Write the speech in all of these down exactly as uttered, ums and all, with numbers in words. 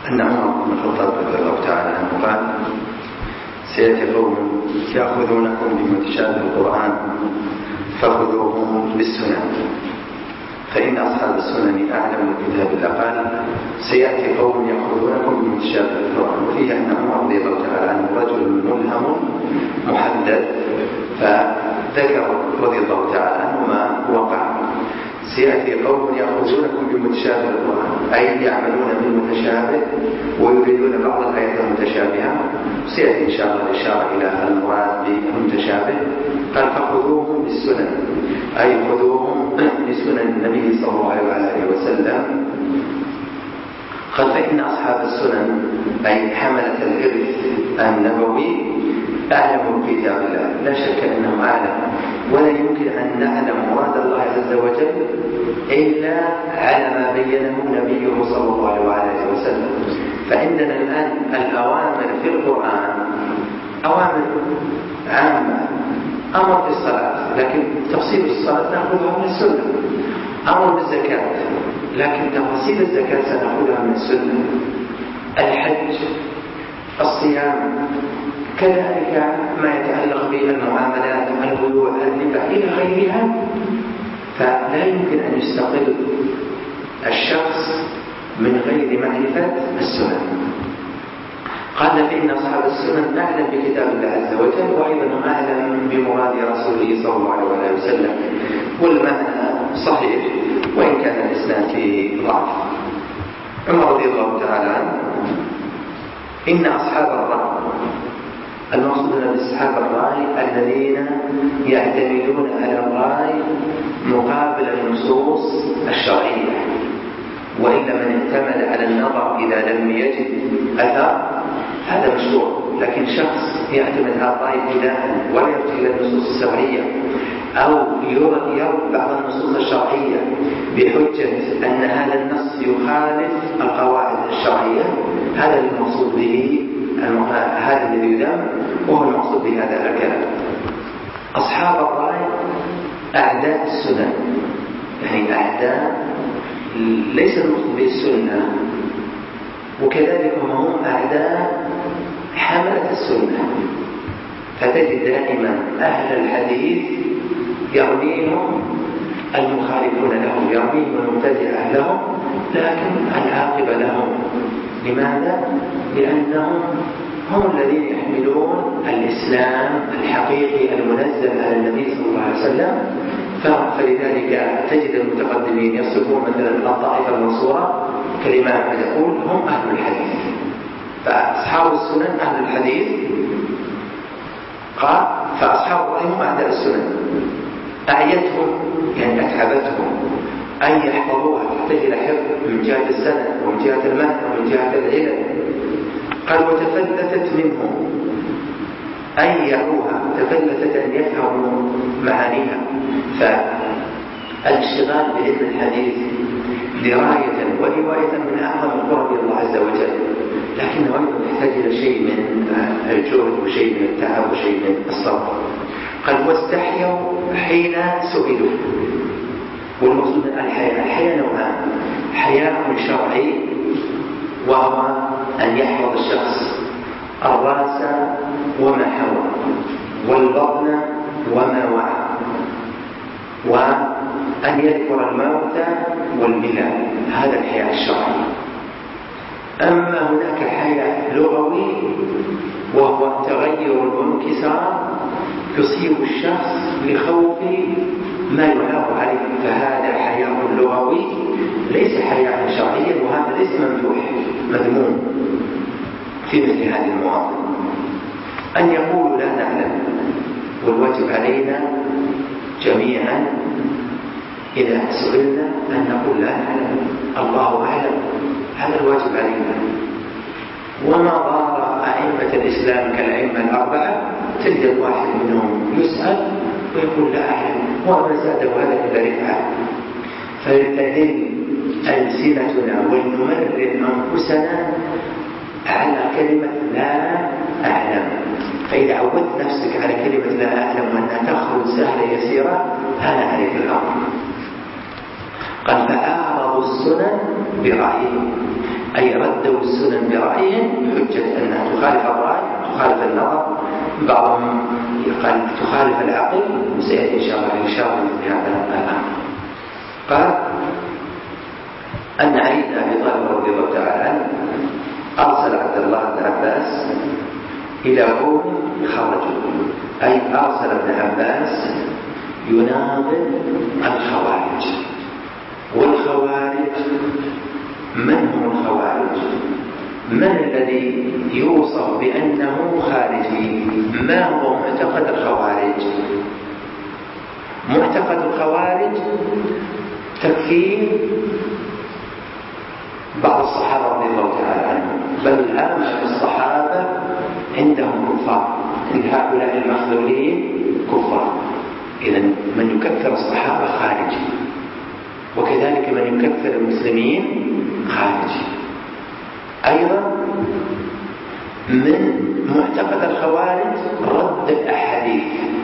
أن عمر بن الخطاب رضي الله تعالى عنه قال: سيأتي قوم يأخذونكم بمتشابه القرآن فخذوهم بالسنن فإن أصحاب السنن أعلم بكتاب الله. قال: سيأتي قوم يأخذونكم بمتشابه القرآن، وفيه أن عمر رضي الله تعالى عنه رجل ملهم محدد، فذكر رضي الله تعالى عنه ما وقع. سيأتي قوم يأخذونكم بمتشابه القرآن أي يعملون بالمتشابه ويريدون بعض الآيات المتشابهة. سيأتي إن شاء الله الإشارة إلى المراد بالمتشابه. قال: فخذوهم بالسنن أي خذوهم بسنن النبي صلى الله عليه وسلم. قال: فإن أصحاب السنن أي حملة الإرث النبوي أعلم بكتاب الله، لا شك أنهم أعلم، ولا يمكن أن نعلم مراد الله عز وجل إلا على ما بينه نبيه صلى الله عليه وسلم. فعندنا الآن الأوامر في القرآن أوامر عامة، أمر بالصلاة لكن تفصيل الصلاة نأخذها من السنة، أمر بالزكاة لكن تفاصيل الزكاة سنأخذها من السنة، الحج، الصيام، كذلك ما يتعلق بالمعاملات، البيوع، الربا إلى غيرها. فلا يمكن أن يستقل الشخص من غير معرفة السنن. قال: فإن أصحاب السنن أعلم بكتاب الله عز وجل، وأيضا أعلم بمراد رسوله صلى الله عليه وسلم. والمعنى صحيح وإن كان الإسناد فيه ضعف. عمر رضي الله تعالى عنه: إن أصحاب الرأي، المقصود بأصحاب الرأي الذين يعتمدون على الرأي مقابل النصوص الشرعية، وإلا من اعتمد على النظر إذا لم يجد أثر هذا مشروع، لكن شخص يعتمد على الرأي ابتداء ولا يرجع إلى النصوص الشرعية أو يرى بعض النصوص الشرعية بحجة أن هذا النص يخالف القواعد الشرعية، هذا المقصود به هذا الذي يذم، وهو المقصود بهذا الكلام. أصحاب الرأي أعداء السنن، يعني أعداء ليس المقصود بالسنة، وكذلك هم أعداء حملة السنة. فتجد دائما أهل الحديث يرميهم المخالفون لهم، يرميهم المبتدعة لهم، لكن العاقبة لهم. لماذا؟ لأنهم هم الذين يحملون الإسلام الحقيقي المنزل على النبي صلى الله عليه وسلم. فلذلك تجد المتقدمين يصفون مثلا الطائفة المنصورة كالإمام أحمد يقول هم أهل الحديث. فأصحاب السنن أهل الحديث. قال: فأصحاب الرأي هم أعداء السنن، أعيتهم يعني أتعبتهم أن يحفظوها، تحتاج إلى حفظ من جهة السند ومن جهة المتن ومن جهة العلم. قال: وتفلتت منهم أن يعوها، تفلتت أن يفهموا معانيها. فالاشتغال بعلم الحديث دراية ورواية من أعظم قرب الله عز وجل، لكنه أيضا يحتاج إلى شيء من الجهد وشيء من التعب وشيء من الصبر. قال: واستحيوا حين سئلوا. والمقصود من الحياة، الحياة نوعان: حياء شرعي وهو أن يحفظ الشخص الرأس وما حوى والبطن وما وعى، وأن يذكر الموت والبلاد، هذا الحياء الشرعي. أما هناك حياء لغوي وهو تغير وانكسار يصيب الشخص لخوف ما يعاق عليه، فهذا حياء لغوي ليس حياء شرعيا، وهذا ليس ممدوح مذموم في مثل هذه المواطن. أن يقولوا لا نعلم، والواجب علينا جميعا إذا سئلنا أن نقول لا نعلم، الله أعلم، هذا الواجب علينا. وما ضار أئمة الإسلام كالأئمة الأربعة تجد الواحد منهم يسأل ويقول لا أعلم، وما زاده هذا إلا رفعة. فلتدل ألسنتنا ولنمرر أنفسنا على كلمة لا أعلم. فإذا عودت نفسك على كلمة لا أعلم وأنها تخرج سهلة يسيرة هذا عليك الأمر. قال: فأعرضوا السنن برأيهم، أي ردوا السنن برأيهم بحجة أنها تخالف الرأي، تخالف النظر، بعضهم قال تخالف العقل، وسيأتي إن شاء الله يشار في هذا الأمر. قال أن علي بن أبي طالب رضي الله تعالى عنه أرسل عبد الله بن عباس إلى قوم خرجوا، أي أرسل ابن عباس يناظر الخوارج. والخوارج من هم الخوارج؟ من الذي يوصف بأنه خارجي؟ ما هو معتقد الخوارج؟ معتقد الخوارج تكفير بعض الصحابة رضي الله تعالى عنهم، بل عامة الصحابة عندهم كفار، عند هؤلاء المخذولين كفار. إذن من يكفر الصحابة خارجي، وكذلك من يكفر المسلمين خارجي. أيضا من معتقد الخوارج رد الأحاديث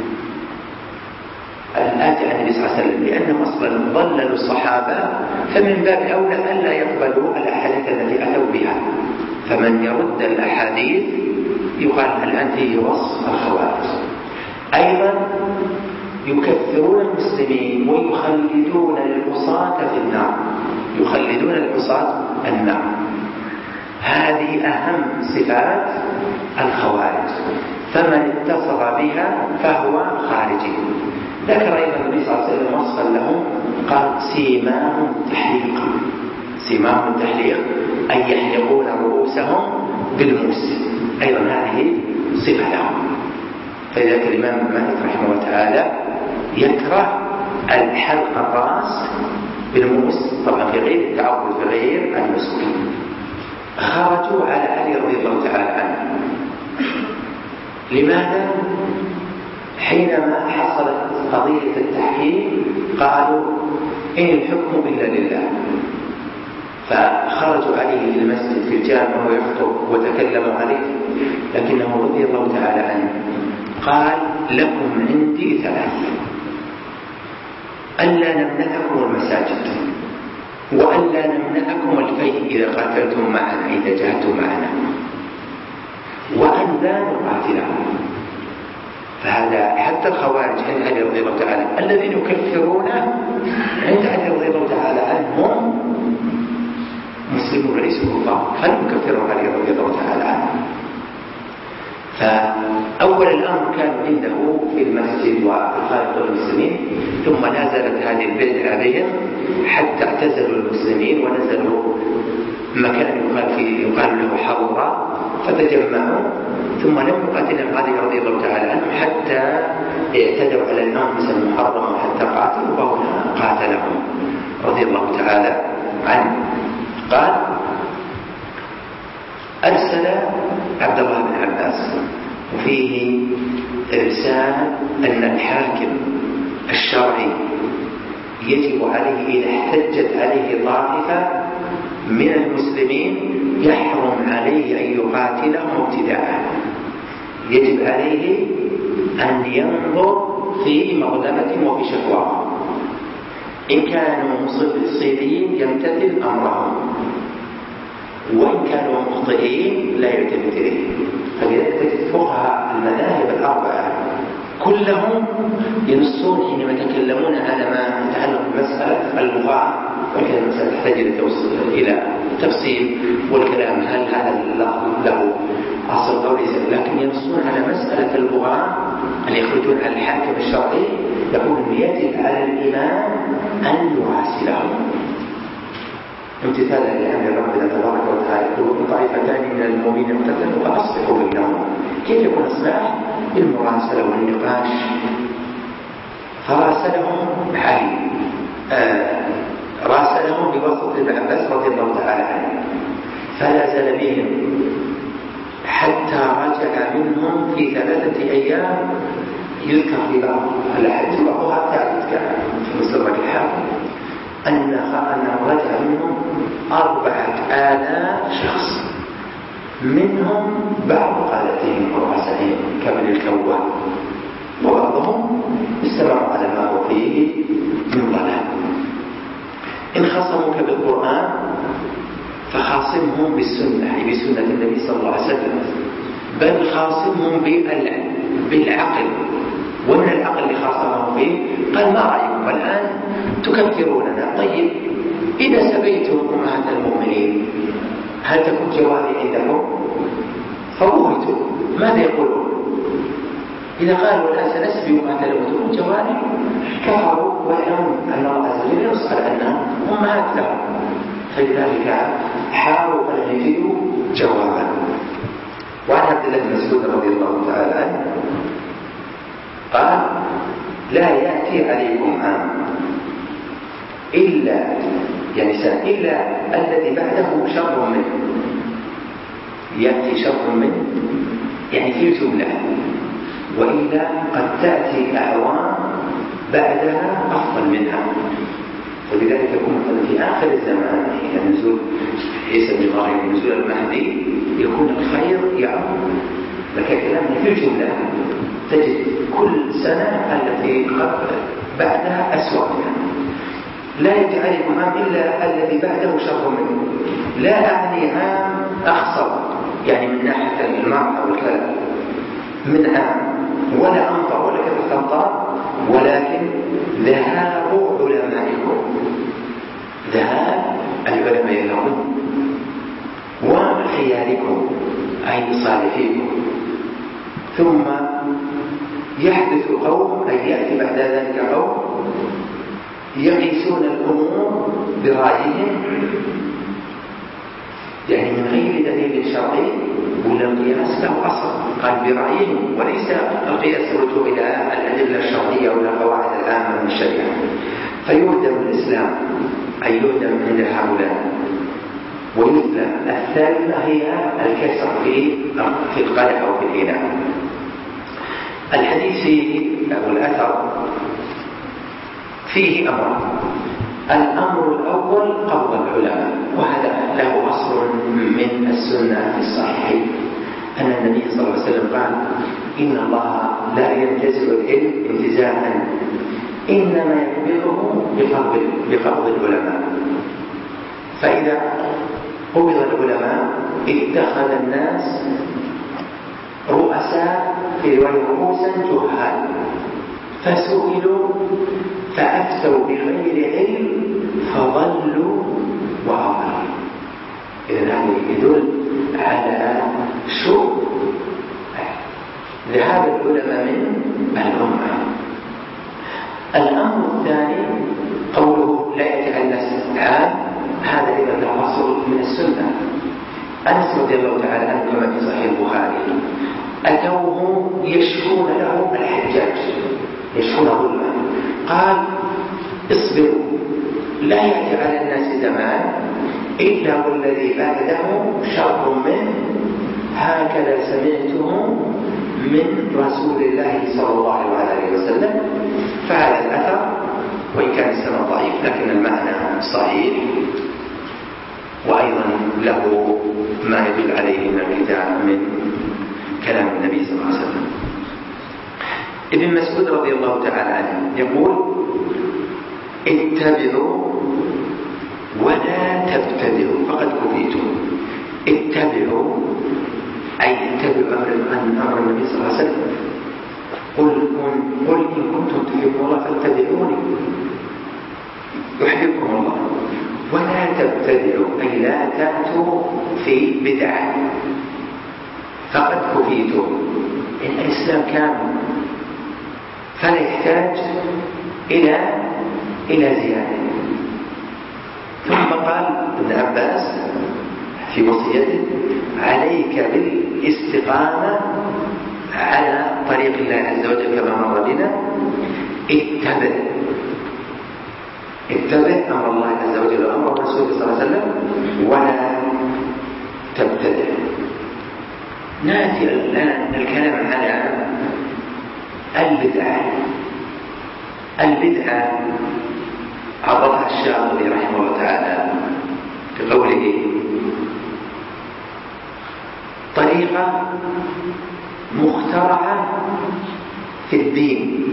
الآتي عن النبي صلى الله عليه وسلم، لأنهم أصلا ضللوا الصحابة، فمن باب أولى ألا يقبلوا الأحاديث التي أتوا بها. فمن يرد الأحاديث يقال الآن فيه وصف الخوارج. أيضا يكفرون المسلمين ويخلدون العصاة في النار، يخلدون العصاة النار. هذه أهم صفات الخوارج، فمن اتصف بها فهو خارجي. ذكر أيضا النبي صلى الله عليه وسلم وصفا لهم، قال سيماهم التحليق. سيماهم التحليق أي يحلقون رؤوسهم بالموس، أيضا هذه صفة لهم. فلذلك الإمام مالك رحمه الله تعالى يكره الحلق الرأس بالموس، طبعا في غير التعبد في غير المسك. خرجوا على علي رضي الله تعالى عنه. لماذا؟ حينما حصلت قضية التحكيم قالوا إن الحكم إلا لله، فخرجوا عليه في المسجد في الجامع ويخطب وتكلموا عليه، لكنه رضي الله تعالى عنه قال لكم عندي ثلاث: ألا نمنعكم المساجد، وألا نمنعكم الفيء إذا قاتلتم معنا، إذا جاهدتم معنا، وأن لا نقاتلهم. فهذا حتى الخوارج عند علي رضي الله تعالى الذين يكفرونه عند علي رضي الله تعالى عنهم مسلمون ليسوا كفار، فلم يكفروا علي رضي الله تعالى عنه. فأول الأمر كانوا عنده في المسجد وخالط المسلمين، ثم نزلت هذه البدعة بهم حتى اعتزلوا المسلمين ونزلوا مكان يقال, فيه يقال له حرورة، فتجمعوا، ثم لم يقاتلهم علي رضي الله تعالى عنه حتى اعتدوا على الأنفس المحرمة وحتى قاتلوا، وهنا قاتلهم رضي الله تعالى عنه. قال أرسل عبد الله بن عباس، وفيه إرسال أن الحاكم الشرعي يجب عليه إذا احتجت عليه طائفة من المسلمين يحرم عليه أن يقاتلهم ابتداء، يجب عليه أن ينظر في مظلمة وفي شكوى، إن كانوا مصيبين يمتثل أمرهم، وإن كانوا مخطئين لا يلتفت إليه. فلذلك فقهاء المذاهب الأربعة كلهم ينصون حينما يتكلمون على ما يتعلق بمسألة البغاء، وكذا المسألة تحتاج إلى تفصيل والكلام هل هذا له أصل أو ليس، لكن ينصون على مسألة البغاء أن يخرجون على الحاكم الشرعي، يقول يجب على الإمام أن يراسلهم امتثالا لأمر ربنا تبارك وتعالى. يقول طائفتان من المؤمنين اقتتلوا فأصلحوا بينهم. كيف يكون إصلاح؟ بالمراسلة والنقاش. فراسلهم علي، آه راسلهم بواسطة ابن عباس رضي الله تعالى عنه، فنزل بهم حتى رجع منهم في ثلاثة أيام. يذكر في بعض الأحاديث بعضها ثابت كان في مسلم الحاكم أنه رجع منهم أربعة آلاف شخص، منهم بعض قادتهم ورؤسائهم كابن الكوان، وبعضهم استمروا على ما هو فيه من ضلال. إن خصموك بالقرآن فخاصمهم بالسنة، أي بسنة النبي صلى الله عليه وسلم، بل خاصمهم بالعقل. ومن العقل اللي خاصمهم به قال: ما رأيكم الآن تكفروننا؟ طيب إذا سبيتم أمهات المؤمنين هل تكون جوابي عندكم؟ فوهتوا ماذا يقولون؟ إذا قالوا الآن سنسبي أمهات المؤمنين جوابي كفروا ويعلمون أن الله عز وجل يسأل أنها أمهات لهم، فلذلك حاولوا أن يجدوا جوابا. وعن عبد الله بن مسعود رضي الله تعالى عنه قال: لا يأتي عليكم عام إلا يعني سنة إلا الذي بعده شر منه. يأتي شر منه يعني في الجملة، وإلا قد تأتي أعوام بعدها أفضل منها. ولذلك يكون في آخر الزمان حين نزول عيسى بن مريم ونزول المهدي يكون الخير يعم، لكن كلامنا في الجملة تجد كل سنة التي بعدها أسوأ منها. لا يأتي عليكم عام إلا الذي بعده شر منه. لا أعني عام أخسر يعني من ناحية المعنى والكلام من عام، ولا أمطر ولا كثرة أمطار، ولكن ذهاب علمائكم، ذهاب العلماء لكم، وخياركم أي صالحيكم. ثم يحدث قوم أي يأتي بعد ذلك قوم يقيسون الأمور برأيهم، يعني من غير دليل شرعي ولا القياس له أصل، قال برأيهم، وليس القياس رجوع إلى الأدلة الشرعية ولا القواعد العامة من الشريعة. فيهدم الإسلام أي يهدم عند هؤلاء ويسلم. الثالثة هي الكسر في في القدح أو في الإناء. الحديث فيه أو الأثر فيه أمر. الأمر الأول قبض العلماء، وهذا له أصل من السنة في الصحيح أن النبي صلى الله عليه وسلم قال: إن الله لا ينتزع العلم انتزاعا، إنما يقبضه بقبض العلماء. فإذا قبض العلماء اتخذ الناس رؤساء في رواية رؤوسا جهال، فسئلوا فأفتوا بغير علم فضلوا وأضلوا. إذن هذا يدل على شؤم ذهاب العلماء من الأمة. الأمر الثاني قوله لا يأتي الناس عام، هذا إذا له أصل من السنة. أنس رضي الله تعالى عنه كما في صحيح البخاري أتوه يشكون له الحجاج، يشكون ظلما، قال: اصبروا لا يأتي على الناس زمان إلا والذي بعده شر منه، هكذا سمعته من رسول الله صلى الله عليه وسلم. فهذا الأثر وإن كان السند ضعيف لكن المعنى صحيح، وأيضا له ما يدل عليه من الكتاب من كلام النبي صلى الله عليه وسلم. ابن مسعود رضي الله تعالى عنه يقول: اتبعوا ولا تبتدعوا فقد كفيتم. اتبعوا أي اتبعوا أمر النبي صلى الله عليه وسلم. قل, قل إن كنتم تحبون الله فاتبعوني يحبكم الله. ولا تبتدعوا أي لا تأتوا في بدعة فقد كفيتم. إن الإسلام كامل فلا يحتاج إلى إلى زيادة. ثم قال ابن عباس في وصيته: عليك بالاستقامة على طريق الله عز وجل كما مر بنا. اتبع اتبع أمر الله عز وجل وأمر رسوله صلى الله عليه وسلم ولا تبتدع. نأتي الآن الكلام على البدعة. البدعة عرفها الشاطبي رحمه الله تعالى في قوله: طريقة مخترعة في الدين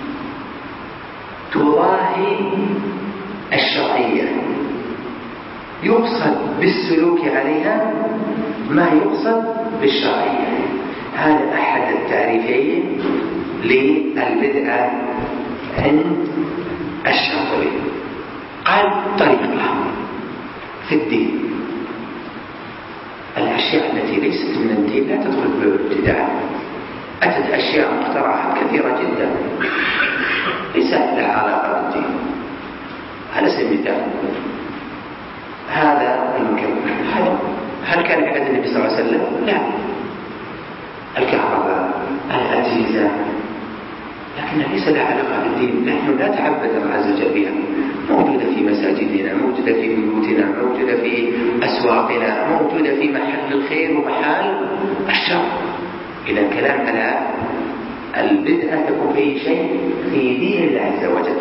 تضاهي الشرعية. يقصد بالسلوك عليها ما يقصد بالشرعية. هذا أحد التعريفين للبدعة عند الشاطبي. قال طريقة في الدين، الأشياء التي ليست من الدين لا تدخل بالابتداع. أتت أشياء مخترعة كثيرة جدا ليس لها علاقة بالدين. على سبيل المثال هذا المكبر، هل كان في عهد النبي صلى الله عليه وسلم؟ لا. الكهرباء، الأجهزة، لكنها ليس لها علاقة بالدين. نحن لا تعبد الله عز وجل بها، موجودة في مساجدنا، موجودة في بيوتنا، موجودة في أسواقنا، موجودة في محل الخير ومحال الشر. إذا الكلام على البدعة تكون فيه شيء في دين الله عز وجل.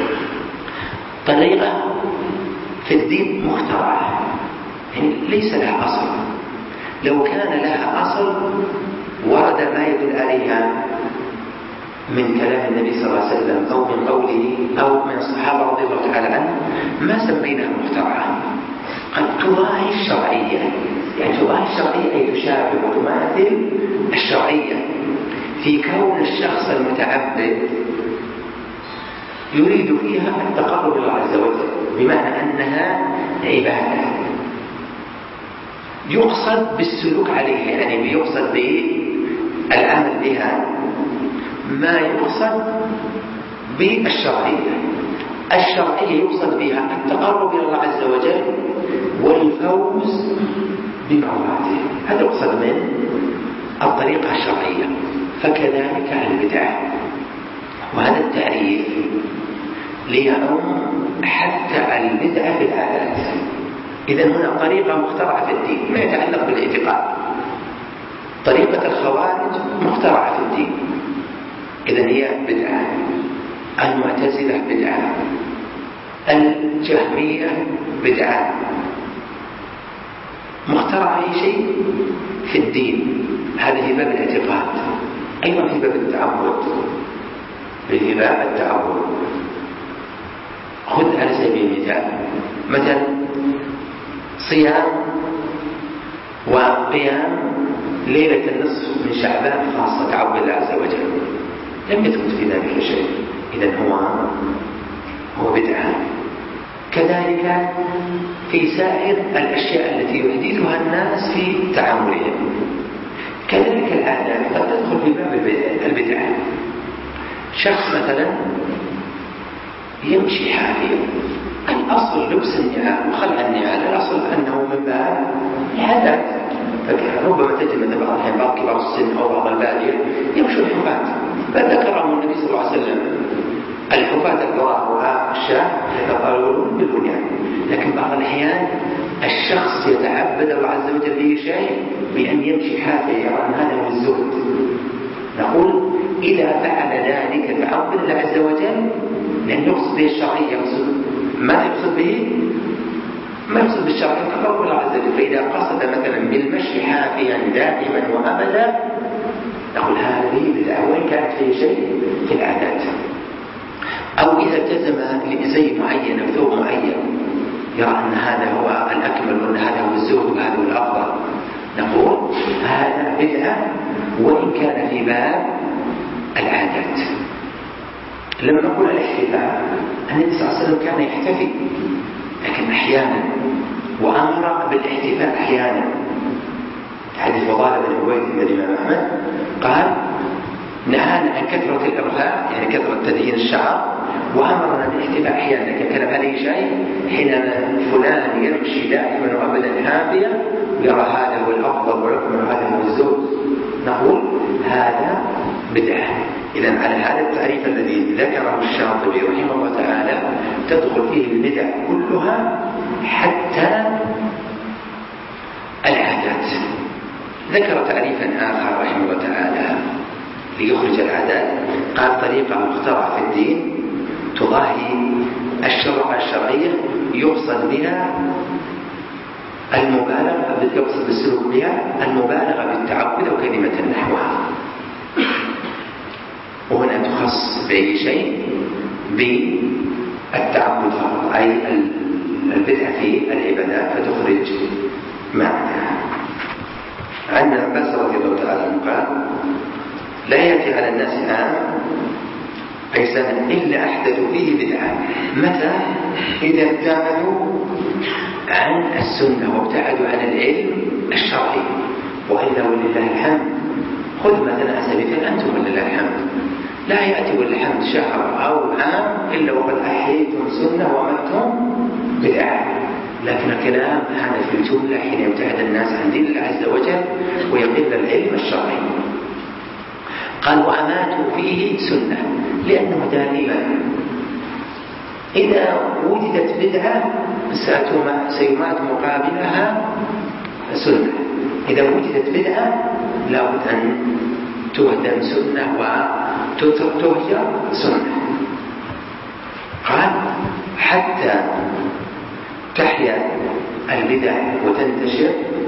طريقة في الدين مخترعة، يعني ليس لها أصل. لو كان لها أصل ورد ما يدل عليها من كلام النبي صلى الله عليه وسلم أو من قوله أو من الصحابة رضي الله تعالى عنهم ما سميناها مخترعة. قد تضاهي الشرعية، يعني تضاهي الشرعية أي تشابه وتماثل الشرعية في كون الشخص المتعبد يريد فيها التقرب إلى الله عز وجل، بمعنى أنها عبادة يقصد بالسلوك عليها، يعني بيقصد بالعمل بها ما يقصد بالشرعية. الشرعية يقصد بها التقرب إلى الله عز وجل والفوز بمرضاته، هذا يقصد من الطريقة الشرعية. فكذلك البدعة، وهذا التعريف ليعم حتى البدعة في العادات. إذن هنا طريقة مخترعة في الدين ما يتعلق بالاعتقاد. طريقة الخوارج مخترعة في الدين، إذن هي بدعة. المعتزلة بدعة، الجهمية بدعة، مخترع أي شيء في الدين. هذا في باب الاعتقاد. أيضا في باب التعبد، في باب التعبد خذ على سبيل المثال مثلا صيام وقيام ليلة النصف من شعبان خاصة تعبد الله عز وجل، لم يثبت في ذلك شيء، إذن هو هو بدعة. كذلك في سائر الأشياء التي يحدثها الناس في تعاملهم. كذلك العادات قد تدخل في باب البدعة. شخص مثلا يمشي حافيا، الأصل لبس النعال وخلع النعال، الأصل أنه من باب العادات. ربما تجد مثل بعض الأحيان بعض كبار السن أو بعض البادية يمشوا حفاة، فذكرهم النبي صلى الله عليه وسلم الحفاة العراة والشاة يتطاولون بالبنيان. لكن بعض الأحيان الشخص يتعبد الله عز وجل به شيء بأن يمشي حافيا، يرى أن هذا هو الزهد. نقول إذا فعل ذلك تعبد الله عز وجل، لأن يقصد به الشرعية، يقصد ما يقصد به ما يقصد بالشرعية تقرب الله عز وجل. فإذا قصد مثلا بالمشي حافيا دائما وأبدا نقول هذه بدعة وإن كانت فيه شيء في العادات. أو إذا التزم لزي معين أو ثوب معين يرى أن هذا هو الأكمل وأن هذا هو الزهد وهذا هو الأفضل، نقول هذا بدعة وإن كان في باب العادات. لما نقول الاحتفال، النبي صلى الله عليه وسلم كان يحتفي لكن أحيانا، وأمر بالاحتفال أحيانا. حديث فضالة بن عبيد بن الإمام أحمد قال نهانا عن كثرة الإرهاء، يعني كثرة تدهين الشعر، وأمرنا بالاحتفال أحيانا. لكن كان عليه شيء حينما فلان يمشي دائما وأبدا حافيا يرى هذا هو الأفضل ويكمل هذا هو الزهد، نقول هذا بدعة. إذن على هذا التعريف الذي ذكره الشاطبي رحمه الله تعالى تدخل فيه البدع كلها حتى العادات. ذكر تعريفا آخر رحمه الله تعالى ليخرج العادات، قال طريقة مخترعة في الدين تضاهي الشرع الشرعية يقصد بها المبالغة، يقصد بالسلوك بها المبالغة بالتعبد أو كلمة نحوها. وهنا تخص بأي شيء بالتعبد فقط، أي البدعة في العبادات فتخرج ما عندها. عن ابن عباس رضي الله تعالى عنه قال: لا يأتي على الناس عام أي سنة إلا أحدثوا فيه بدعة. متى؟ إذا ابتعدوا عن السنة وابتعدوا عن العلم الشرعي. وإلا ولله الحمد، خذ مثلا سبيل أنتم ولله الحمد لا يأتي والحمد شهر أو عام إلا وقد أحييتم سنة ومتم بدعة. لكن الكلام هذا في الجملة حين يبتعد الناس عن دين الله عز وجل ويقل العلم الشرعي. قال: وأماتوا فيه سنة، لأنه دائما إذا وجدت بدعة سيمات مقابلها سنة. إذا وجدت بدعة لابد أن تهدم سنة وتهجر سنة. قال: حتى تحيا البدع وتنتشر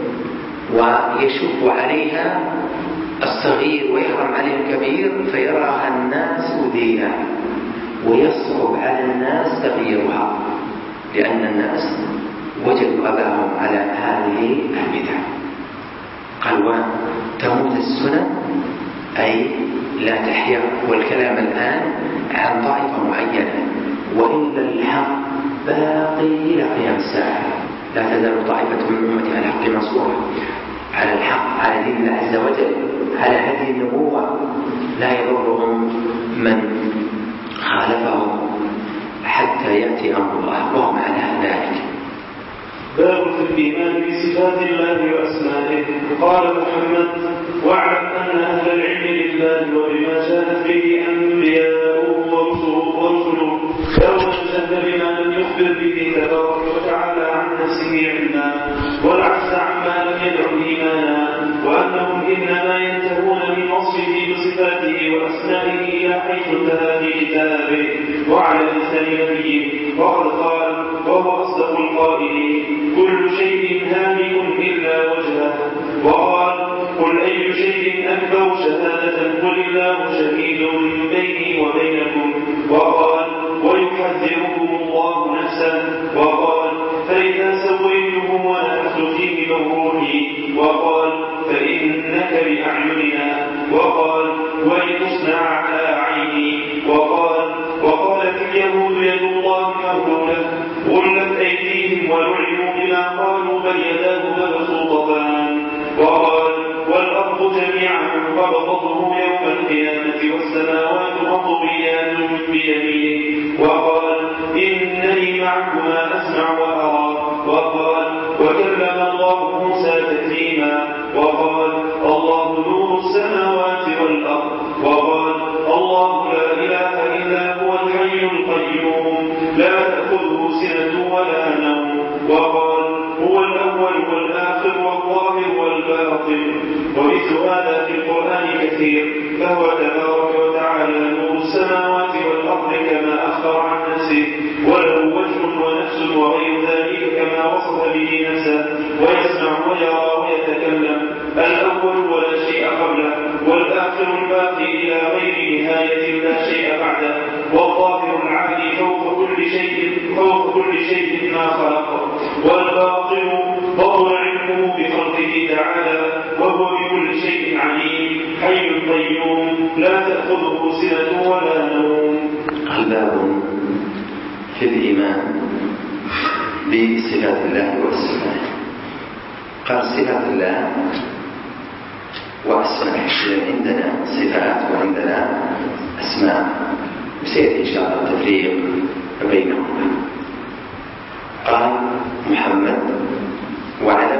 ويشب عليها الصغير ويحرم عليه الكبير فيراها الناس دينا ويصعب على الناس تغييرها، لأن الناس وجدوا أباهم على هذه البدع. قال: وتموت السنن أي لا تحيا. والكلام الآن عن طائفة معينة، وإلا الحق باقي إلى قيام الساعة. لا تزال طائفة من أمتي على الحق منصورة، على الحق، على دين الله عز وجل، على هذه النبوة، لا يضرهم من خالفهم حتى يأتي أمر الله وهم على ذلك. باب في الإيمان بصفات الله وأسمائه. قال محمد: واعلم أن أهل العلم لله وبما جاءت به أنبياؤه ورسله يرون الجهل بما لم يخبر به تبارك وتعالى عن نفسه علما، والعجز عما لم يدع إيمانا، وأنهم إنما ينتهون من وصفه بصفاته وأسمائه إلى حيث انتهى في كتابه وعلى لسان نبيه. وقد قال وهو أصدق القائلين: كل شيء هالك إلا وجهه. وقال: قل أي شيء أكبر شهادة؟ قل الله شهيد بيني وبينكم. وقال: ويحذركم الله نفسه. وقال: فإذا سويته ونفخت فيه من روحي. وقال: فإنك بأعيننا. وقال: ولتصنع على عيني. وقال: وقالت اليهود يد الله مغلولة غلت أيديهم ولعنوا بما قالوا بل يداه مبسوطتان. وقال: والأرض جميعا قبضته يوم القيامة والسماوات مطويات بيمينه. وقال: إنني معكما أسمع وأرى. وقال: وكلم الله موسى تكليما. وقال: الله نور السماوات والأرض. وقال: الله لا إله إلا هو الحي القيوم لا تأخذه سنة ولا نوم. وقال: هو الأول والآخر والظاهر والباطن. ومثل هذا في القرآن كثير، فهو تبارك وتعالى نور السماوات والأرض كما أخبر عن نفسه، وله وجه ونفس وغير ذلك كما وصف به نفسه، ويسمع ويرى ويتكلم، الأول ولا شيء قبله، والآخر الباقي إلى غير نهاية لا شيء بعده، والظاهر العالي فوق كل شيء فوق كل شيء ما خلق، والباطن بطن علمه بخلقه تعالى، وهو بكل شيء عليم حي قيوم لا تأخذه سنة ولا نوم. الباب في الإيمان بصفات الله وأسمائه. قال: صفات الله وأسمائه. عندنا صفات وعندنا أسماء، وسيأتي إن شاء الله التفريق بينهما. قال محمد: واعلم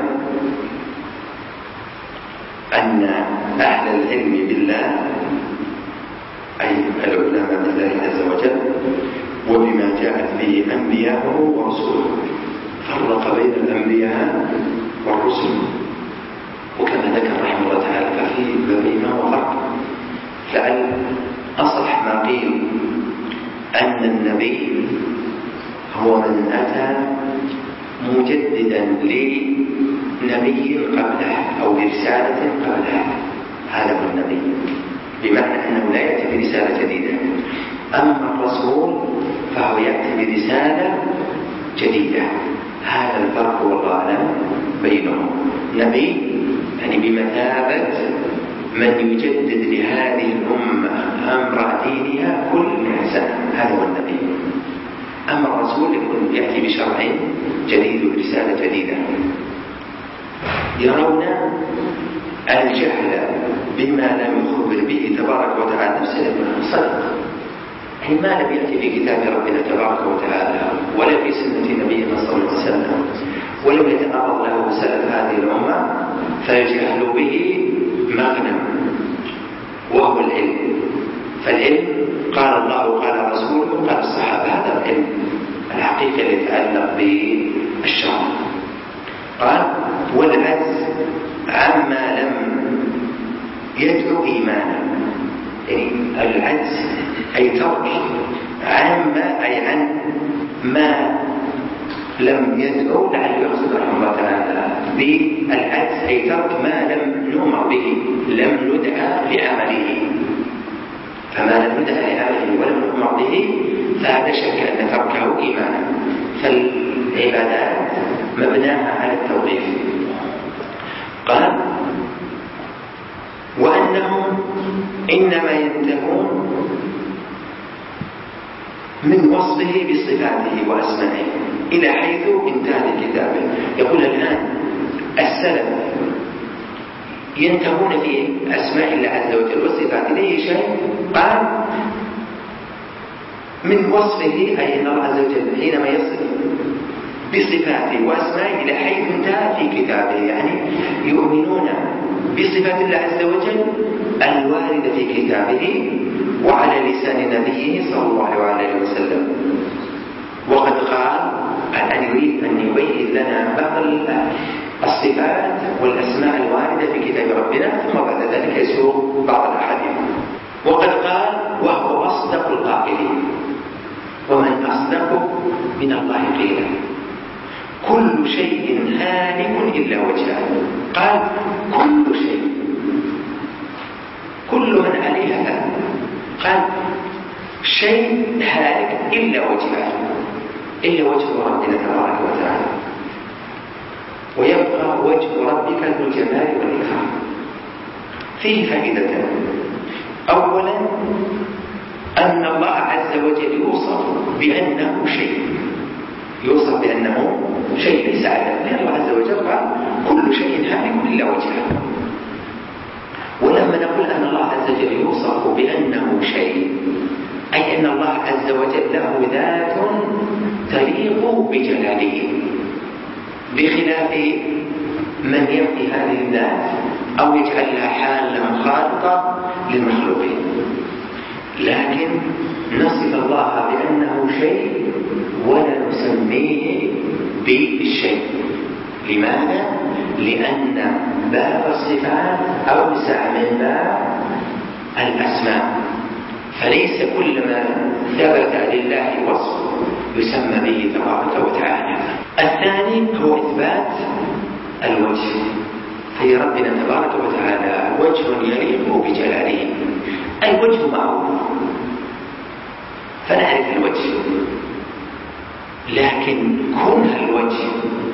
أن أهل العلم بالله أي العلماء بالله عز وجل وبما جاءت به أنبياءه ورسوله، فرق بين الأنبياء والرسل، وكما ذكر رحمه الله تعالى ففي بينهما هو فرق. لعل أصح ما قيل أن النبي هو من أتى مجددا لنبي قبله أو لرسالة قبله، هذا هو النبي، بمعنى أنه لا يأتي برسالة جديدة. أما الرسول فهو يأتي برسالة جديدة هذا الفرق والله أعلم بينهم. نبي يعني بمثابة من يجدد لهذه الأمة أمر دينها كل سنة، هذا هو النبي. أما الرسول يكون يأتي بشرع جديد ورسالة جديدة. يرون الجهل بما لم يخبر به تبارك وتعالى نفسه صدق، يعني ما لم يأتي في كتاب ربنا تبارك وتعالى ولا في سنة نبينا صلى الله عليه وسلم ولم يتعرض له سلف هذه الأمة فيجهل به مغنم وهو العلم. فالعلم قال الله قال رسوله قال الصحابة، هذا العلم الحقيقة اللي يتعلق بالشرع. قال والعجز عما لم يدعو إيمانا، يعني العجز أي ترك عما أي عن ما لم يدعو، لعل يقصد رحمه الله تعالى بالعجز أي ترك ما لم نؤمر به، لم ندعى لعمله. فما لم ندعى لعمله ولم نؤمر به فهذا شك أن تركه إيمانا. فالعبادات مبناها على التوقيف. قال وأنهم إنما ينتهون من وصفه بصفاته وأسمائه إلى حيث انتهى كتابه. يقول الآن السلف ينتهون في أسماء الله عز وجل وصفاته ليه شيء؟ قال من وصفه أي أن الله عز وجل حينما يصف بصفاته وأسمائه إلى حيث انتهى في كتابه، يعني يؤمنون بصفات الله عز وجل الواردة في كتابه وعلى لسان نبيه صلى الله عليه وسلم. وقد قال أن يريد أن يبين لنا بعض الصفات والأسماء الواردة في كتاب ربنا ثم بعد ذلك يسوق بعض الأحاديث. وقد قال وهو أصدق القائلين ومن أصدق من الله قيلا كل شيء هالك إلا وجهه. قال كل شيء، كل من عليها هالك. قال شيء هالك إلا وجهه، إلا وجه ربنا تبارك وتعالى. ويبقى وجه ربك ذو الجلال والإكرام. فيه فائدتان. أولا أن الله عز وجل يوصف بأنه شيء، يوصف بأنه شيء ليس على، لأن الله عز وجل قال كل شيء هالك إلا وجهه. ولما نقول أن الله عز وجل يوصف بأنه شيء أي أن الله عز وجل له ذات تليق بجلاله، بخلاف من يبقي هذه الذات أو يجعلها حالة مخالطة للمخلوقين. لكن نصف الله بأنه شيء ولا نسميه بالشيء. لماذا؟ لأن باب الصفات أوسع من باب الأسماء، فليس كل ما ثبت لله وصف يسمى به تبارك وتعالى. الثاني هو إثبات الوجه، في ربنا تبارك وتعالى وجه يليق بجلاله. الوجه معروف فنعرف الوجه، لكن كنه الوجه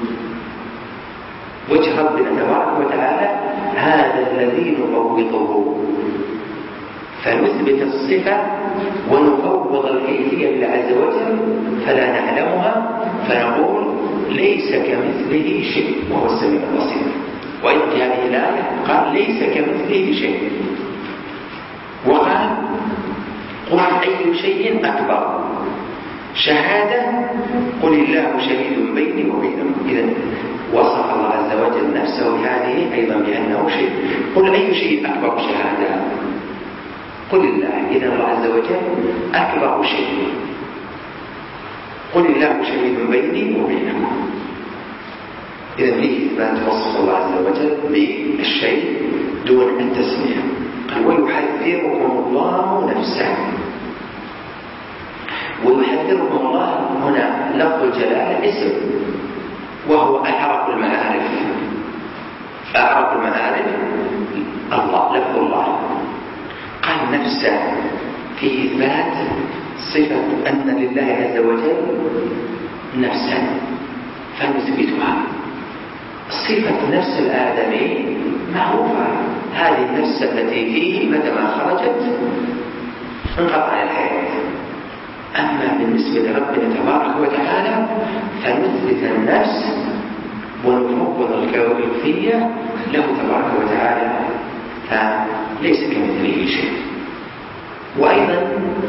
وجه ربنا تبارك وتعالى هذا الذي نفوضه، فنثبت الصفة ونفوض الكيفية لله عز وجل فلا نعلمها، فنقول ليس كمثله شيء وهو السميع البصير. وإن هذه الآية قال ليس كمثله شيء، وقال قل أي شيء أكبر شهادة قل الله شهيد بيني وبينكم. إذن وصف الله عز وجل نفسه بهذه أيضا بأنه شيء. قل أي شيء أكبر شهادة قل الله، إذن الله عز وجل أكبر شيء. قل الله شهيد بيني وبينكم. إذن فيه إثبات وصف الله عز وجل بالشيء دون التسمية. قال ويحذركم الله نفسه. ويحذركم الله هنا لفظ الجلالة اسم، وهو أعرف المعارف. أعرف المعارف الله، لفظ الله. قال نفسه في إثبات صفة أن لله عز وجل نفسا، فنثبتها. صفة نفس الآدمي معروفة، هذه النفس التي فيه متى ما خرجت انقطع الحياة. أما بالنسبة لربنا تبارك وتعالى فنثبت النفس ونفوض الكيفية له تبارك وتعالى، فليس كمثله شيء. وأيضا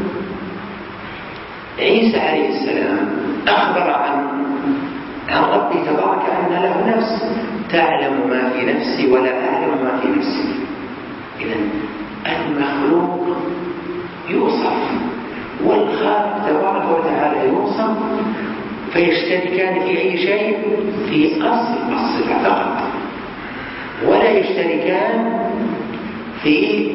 عيسى عليه السلام أخبر عن عن ربي تبارك أن له نفس تعلم ما في نفسي ولا أعلم ما في نفسي. إذن المخلوق يوصف والخالق تبارك وتعالى يوصف، فيشتركان في أي شيء؟ في أصل الصفة فقط، ولا يشتركان في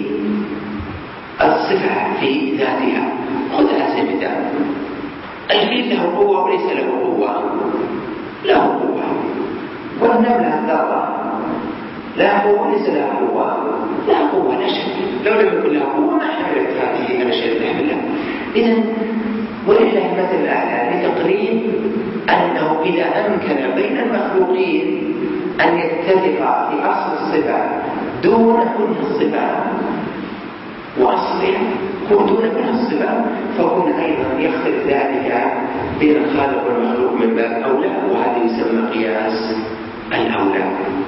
الصفة في ذاتها. خذ هذا المثال: الفيل له قوة وليس له قوة، له قوة. والنملة الذرة لا قوة وليس لها قوة، لا قوة لا شك. لو لم يكن لها قوة ما حملت هذه الأشياء اللي تحملها. إذن ولله المثل الأعلى لتقريب أنه إذا أمكن بين المخلوقين أن يتفق في أصل الصفة دون كل الصفة وأصلها دون كل الصفة، فكون أيضا يختلف ذلك بين الخالق والمخلوق من باب أولى، وهذا يسمى قياس الأولى.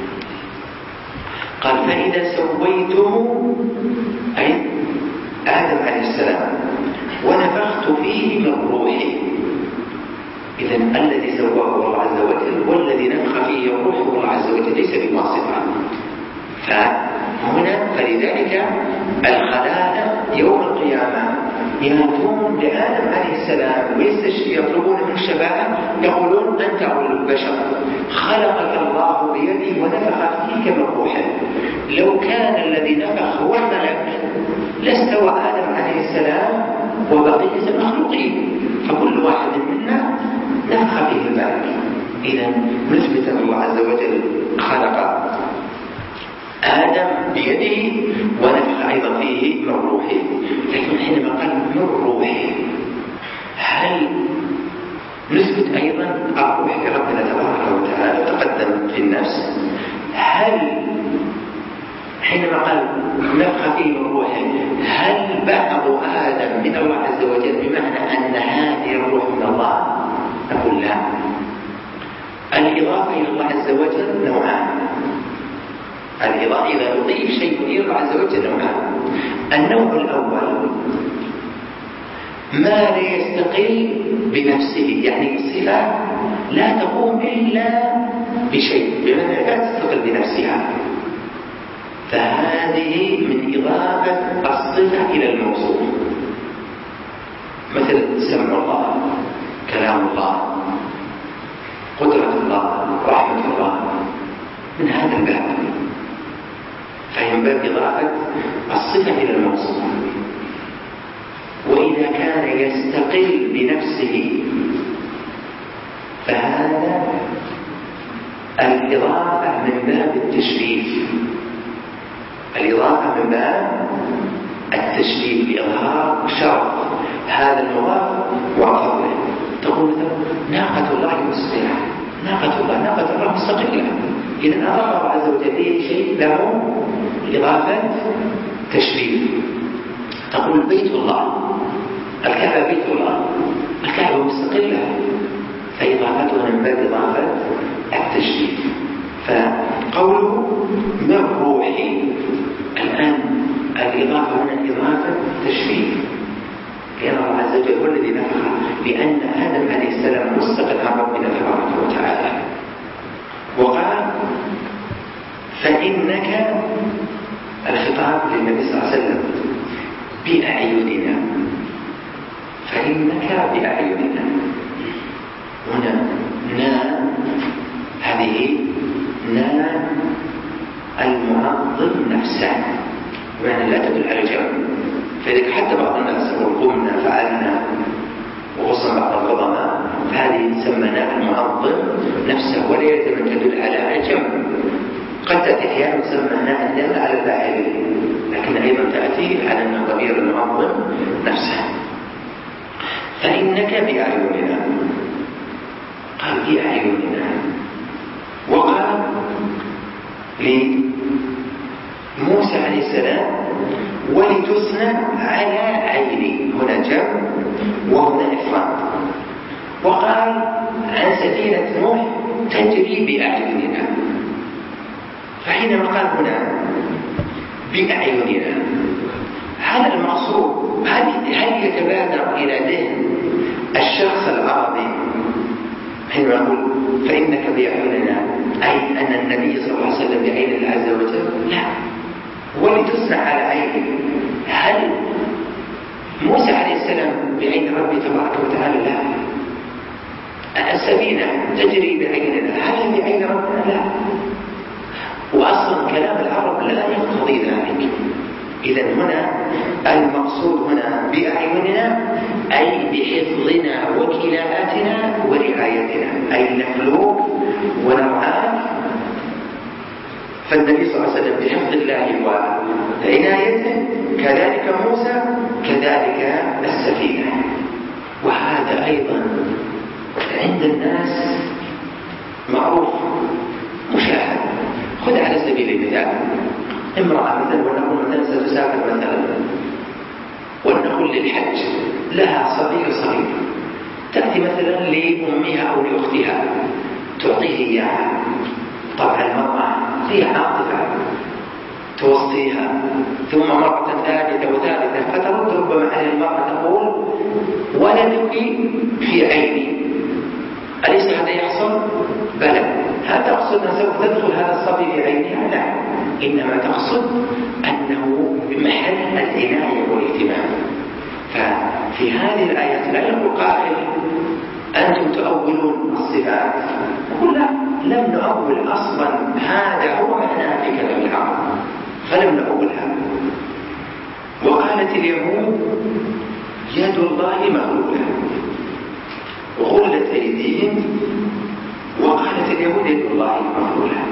قال: فإذا سويته أي آدم عليه السلام ونفخت فيه من روحي. إذن الذي سواه الله عز وجل والذي نفخ فيه روحه الله عز وجل ليس بواسطة. فهنا فلذلك الخلائق يوم القيامة يأتون لآدم عليه السلام ويطلبون من الشفاعة، يقولون: أنت أول البشر، خلقك الله بيده ونفخ فيك من روحه. لو كان الذي نفخ هو الملك لاستوى آدم عليه السلام وبقية المخلوقين، فكل واحد منا نفخ فيه الملك. إذن نثبت أن الله عز وجل خلق آدم بيده ونفخ أيضا فيه من روحه. لكن حينما قال من روحه، هل نثبت أيضا الروح لربنا تبارك وتعالى تقدم في النفس؟ هل حينما قال نفخ فيه من روحه هل بعض آدم من الله عز وجل بمعنى أن هذه الروح من الله؟ نقول لا. الإضافة إلى الله عز وجل نوعان. الإضافة إذا يضيف شيء إلى الله عز وجل نوعان. النوع الأول ما لا يستقل بنفسه، يعني الصفة لا تقوم إلا بشيء، بمعنى لا تستقل بنفسها، فهذه من إضافة الصفة إلى الموصوف. مثل سمع الله، كلام الله، قدرة الله، رحمة الله، من هذا الباب، فهي من باب إضافة الصفة إلى الموصوف. وإذا كان يستقل بنفسه فهذا الإضافة من باب التشبيه. الإضافة من باب التشبيه بإظهار شرف هذا المضاف وفضله. تقول ناقة الله مسبحة، ناقة الله ناقة الله مستقلة. إذا أضاف الله عز وجل إليه شيء له إضافة تشبيه. تقول بيت الله، الكعبة بيت الله، الكعبة مستقلة، فإضافتها من باب إضافة التشبيه. فقوله من روحي، الآن الإضافة هنا إضافة تشبيه، لأن الله عز وجل هو الذي نفخ، لأن آدم عليه السلام مستقل عن ربنا تبارك وتعالى. وقال فإنك، الخطاب للنبي صلى الله عليه وسلم، بأعيننا، فإنك بأعيننا. هنا نا هذه نا المعظم نفسه، يعني لا تدل على الجمع. فإذا حتى بعض الناس يقول قمنا فعلنا وخصوصا بعض العظماء، فهذه تسمى نا المعظم نفسه، ولا يلزم أن تدل على الجمع. قد تأتي أحيانا تسمى نا الدالة على الفاعل، لكن أيضا تأتي على أن ضمير المعظم نفسه. فإنك بأعيننا، قال بأعيننا لموسى عليه السلام ولتصنع على عيني. هنا جمع وهنا إفراد. وقال عن سفينة نوح تجري بأعيننا. فحينما قال هنا بأعيننا هذا المقصود. هل يتبادر إلى ذهن الشخص العربي حينما يقول فإنك بأعيننا أي أن النبي صلى الله عليه وسلم بعين الله عز وجل؟ لا، ولتصنع على عينه. هل موسى عليه السلام بعين ربي تبارك وتعالى؟ لا. السفينة تجري بعيننا، هل بعين ربنا؟ لا. وأصلا كلام العرب لا يقتضي ذلك. إذن هنا المقصود هنا بأعيننا أي بحفظنا وكلاءتنا ورعايتنا، أي نخلوك ونرعاك. فالنبي صلى الله عليه وسلم بحفظ الله وعنايته، كذلك موسى، كذلك السفينة. وهذا أيضا عند الناس معروف مشاهد. خذ على سبيل المثال امرأة مثلا، ونقول مثلا ستسافر مثلا ونقول للحج، لها صبي صغير، تأتي مثلا لأمها أو لأختها تعطيه إياها. طبعا المرأة هي عاطفة توصيها، ثم مرة ثالثة وثالثة فترد ربما على المرأة تقول ولدك في عيني. أليس هذا يحصل؟ بلى. هل تقصد أن سوف تدخل هذا الصبي في عينها؟ لا، إنما تقصد أنه بمحل العناية والاهتمام. ففي هذه الآيات لا يقول قائل أنتم تؤولون الصفات. نقول لا، لم نؤول أصلا، هذا هو معنى في كلام العرب فلم نؤولها. وقالت اليهود يد الله مغلولة وغلت أيديهم، وقالت اليهود يد الله مغلولة.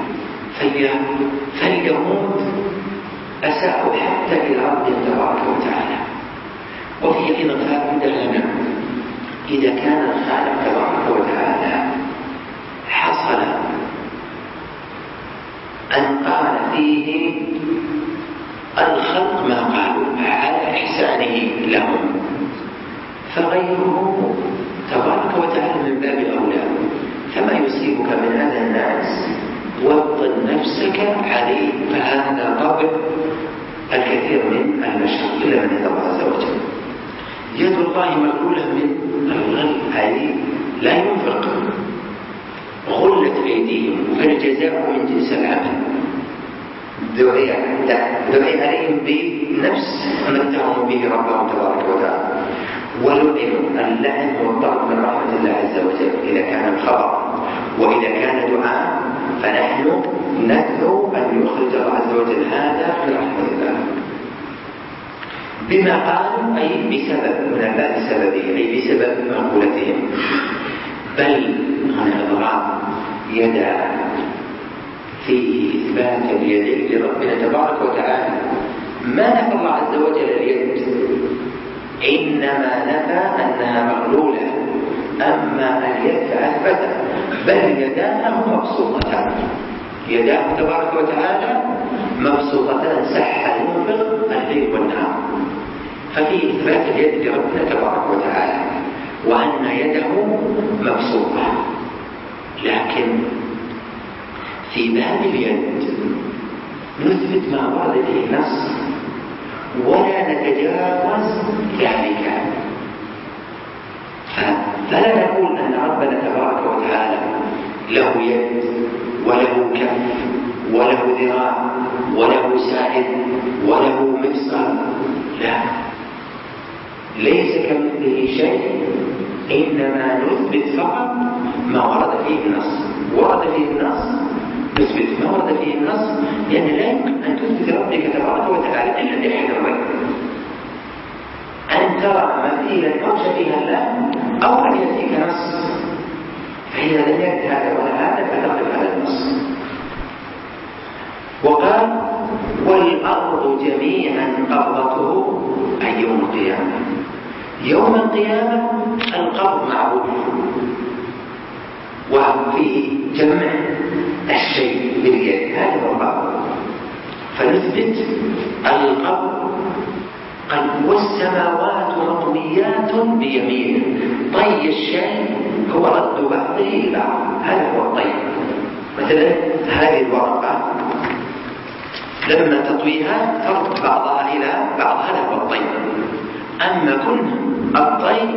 فاليهود أساءوا حتى إلى ربهم تبارك وتعالى. وفي أيضا فائدة لنا، إذا كان الخالق تبارك وتعالى حصل أن قال فيه الخلق ما قالوا على إحسانه لهم، فغيره تبارك وتعالى من باب أولى. فما يصيبك من أذى الناس وطن نفسك عليه، فهذا قبل الكثير من البشر إلا من يتبع عز وجل. يد الله مغلولة من الغل، أي لا ينفق. غلت أيديهم، فالجزاء من جنس العمل. دعي عليهم بنفس ما اتهموا به ربهم تبارك وتعالى، ولعنوا. اللعن والطرد من رحمة الله عز وجل إذا كان الخبر، وإذا كان دعاء فنحن ندعو أن يخرج الله عز وجل هذا من رحمة الله. بما قالوا أي بسبب من الباب سببه، أي بسبب مقولتهم. بل هنا إضراب يدا فيه إثبات اليدين لربنا تبارك وتعالى. ما نفى الله عز وجل اليد، إنما نفى أنها مغلولة. أما اليد فأثبتها، بل يداه مبسوطتان، يداه تبارك وتعالى مبسوطتان، سح ينفق الليل والنهار. ففي إثبات اليد لربنا تبارك وتعالى وأن يده مبسوطة. لكن في باب اليد نثبت ما ورد فيه النص ولا نتجاوز ذلك. فلا نقول أن ربنا تبارك وتعالى له يد وله كف وله ذراع وله ساعد وله مفصل، لا، ليس كمثله شيء. إنما نثبت فقط ما ورد فيه النص. ورد فيه النص نثبت ما ورد فيه النص، لأن لا يمكن أن تثبت ربك تبارك وتعالى إلا بأحد الرأي. أن ترى مثيلا أو شبيها له، أو أن يأتيك نص، فإذا لم يأت هذا ولا هذا فتقف على النص. وقال والأرض جميعا قبضته أي يوم القيامة. يوم القيامة القبض معروف، وفي جمع الشيء باليد، هذا هو القبض. فنثبت القبض والسماوات مطويات بيمينه. طي الشيء هو رد بعضه إلى بعض، هذا هو الطي. مثلا هذه الورقة لما تطويها ترد بعضها إلى بعض، هذا هو الطي. أما كن الطي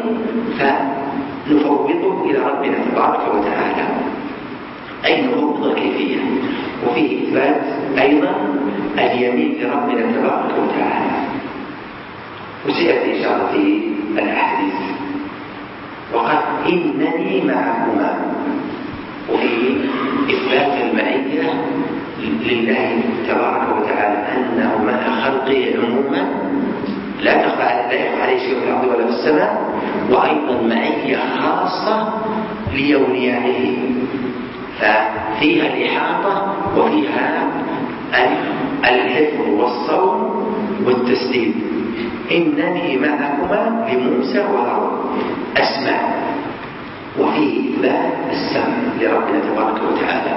فنفوضه إلى ربنا تبارك وتعالى، أي نفوض الكيفية. وفيه إثبات أيضا اليمين لربنا تبارك وتعالى، وسيأتي إن شاء الله في الأحاديث. وقال إنني معكما، وفيه إثبات المعية لله تبارك وتعالى أنه مع خلقه عموما لا تخفى عليه شيء في الأرض ولا في السماء، وأيضا معية خاصة لأوليائه، ففيها الإحاطة وفيها الحفظ والصون والتسديد. إنني معكما لموسى وهارون أسمع، وفيه إثبات السمع لربنا تبارك وتعالى.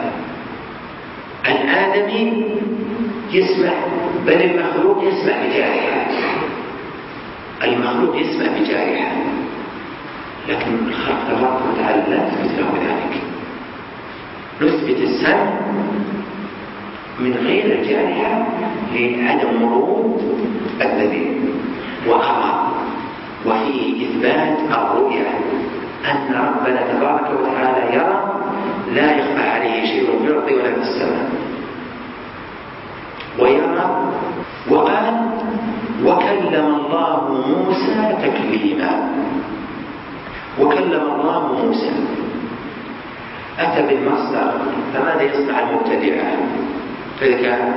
الآدمي يسمع، بل المخلوق يسمع بجارحة، المخلوق يسمع بجارحة، لكن الخلق تبارك وتعالى لا تثبت له ذلك. نثبت السمع من غير الجارحة لعدم مرور الذي وأرى. وفيه إثبات الرؤية، أن ربنا تبارك وتعالى يرى لا يخفى عليه شيء في الأرض ولا في السماء، ويرى. وقال وكلم الله موسى تكليما، وكلم الله موسى، أتى بالمصدر، فماذا يصنع المبتدعة؟ فإذا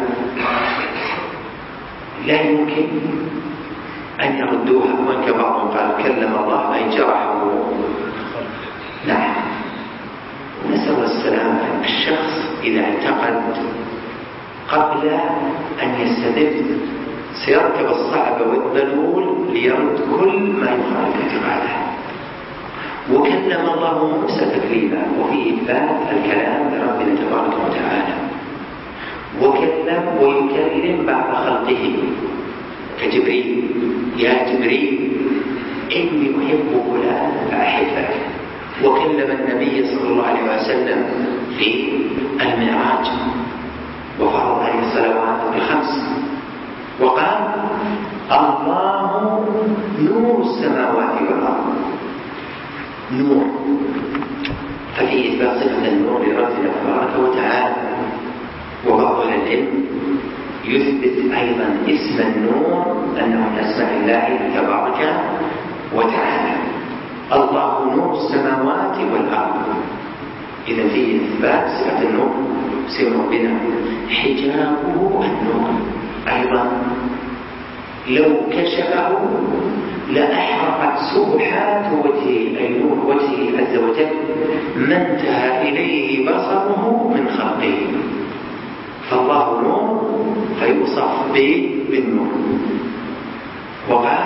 لا يمكن أن يردوها، وإن بعضهم قال كلم الله أي جرحه. نعم، نسأل الله السلامة. الشخص إذا اعتقد قبل أن يستدل سيركب الصعب والذلول ليرد كل ما يخالف اعتقاده. وكلم الله موسى تكليما، وفي إثبات الكلام لربنا تبارك وتعالى. وكلم ويكلم بعض خلقه كجبريل، يا جبريل إني أحب فلان فأحبك. وكلم النبي صلى الله عليه وسلم في المعراج وفرض عليه الصلوات الخمس، وقال الله نور السماوات والأرض. نور، ففي إثبات صفة النور لربنا تبارك وتعالى. وبعض أهل العلم يثبت أيضا اسم النور أنه من أسماء الله تبارك وتعالى. الله نور السماوات والأرض، إذا فيه إثبات صفة النور سوى ربنا. حجابه النور أيضا، لو كشفه لأحرقت سبحات وجهه، أي نور وجهه عز وجل، ما انتهى إليه بصره من خلقه. فالله نور فيوصف به بالنور. وقال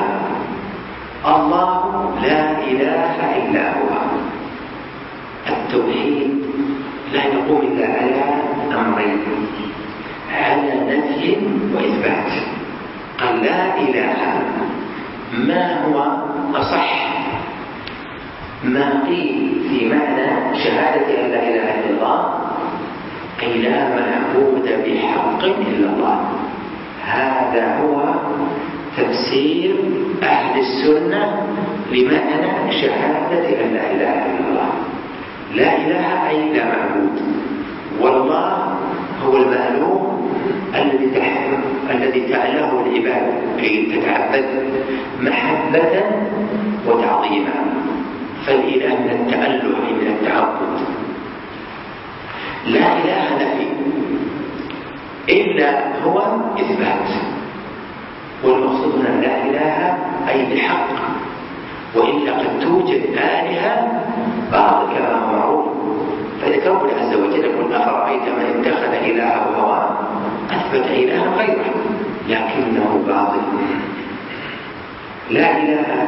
الله لا إله إلا هو. التوحيد لا يقوم إلا على أمرين، على نفي وإثبات. قال لا إله، ما هو أصح ما قيل في معنى شهادة أن لا إله إلا الله، أي لا معبود بحق إلا الله. هذا هو تفسير أهل السنة لمعنى شهادة أن لا إله إلا الله. لا إله أي لا معبود، والله هو المألوه الذي الذي تعلاه العباد، أي تتعبد محبة وتعظيما. فالإله من التأله أي من التعبد. لا إله نفي، إلا هو إثبات. والمقصود هنا لا إله أي بحق، وإلا قد توجد آلهة بعض كما هو معروف. فإذا ربنا عز وجل يقول أفرأيت من اتخذ إلهه هواه، أثبت إلها غيره لكنه باطل. لا إله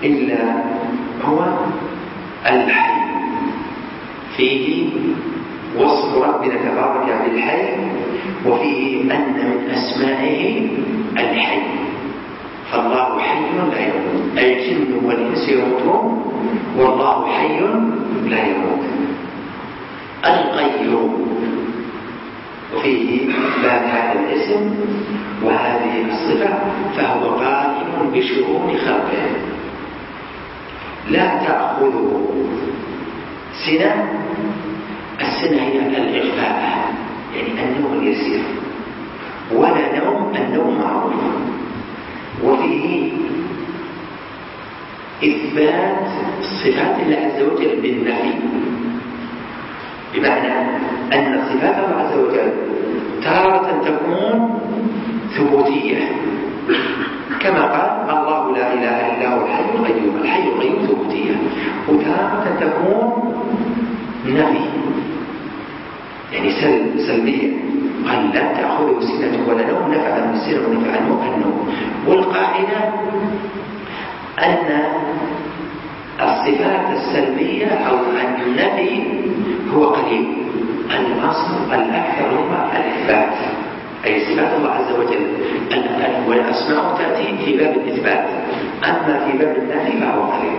إلا هو الحي، فيه وصف ربنا تبارك بالحي، وفيه أن من أسمائه الحي، فالله حي لا يموت، أي الجن والإنس يموتون والله حي لا يموت. القيوم، وفيه باب هذا الاسم وهذه الصفة، فهو قائم بشؤون خلقه لا تأخذه سنة. السنة هي الإغفاء، يعني النوم اليسير، ولا نوم النوم معروف. وفيه إثبات صفات الله عز وجل بالنفي، بمعنى أن صفات الله عز وجل تارة تكون ثبوتية، كما قال الله لا إله إلا هو الحي القيوم، الحي القيوم ثبوتية، وتارة تكون نفي يعني سل سلبية، قال لا تأخذه سنة ولا نوم، نفع عن السنة ونفع عن النوم. والقاعدة أن الصفات السلبية أو النفي هو قليل، الأصل الأكثر هو الإثبات، أي صفات الله عز وجل، والأسماء تأتي في باب الإثبات، أما في باب النفي فهو قليل.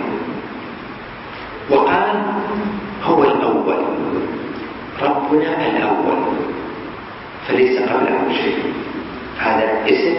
وقال هو الأول، ربنا الأول فليس قبله شيء، هذا اسم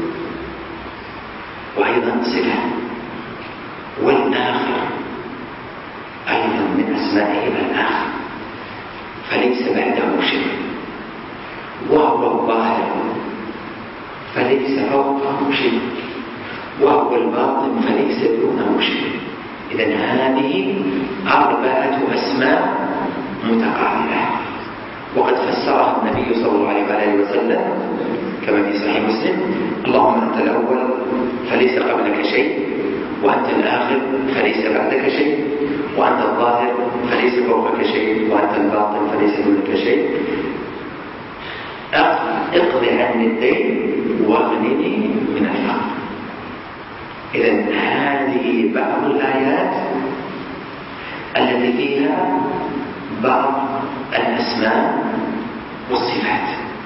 وأيضا صفة. والآخر أيضا من أسمائه الآخر فليس بعده شيء. وهو الظاهر فليس فوقه شيء، وهو الباطن فليس دونه شيء. إذن هذه أربعة أسماء متقابلة، وقد فسرها النبي صلى الله عليه وسلم كما في صحيح مسلم: اللهم أنت الأول فليس قبلك شيء، وأنت الآخر فليس بعدك شيء، وأنت الظاهر فليس فوقك شيء، وأنت الباطن فليس دونك شيء. اقض عني الدين واغنني من الفقر. إذن هذه بعض الآيات التي فيها بعض الأسماء والصفات،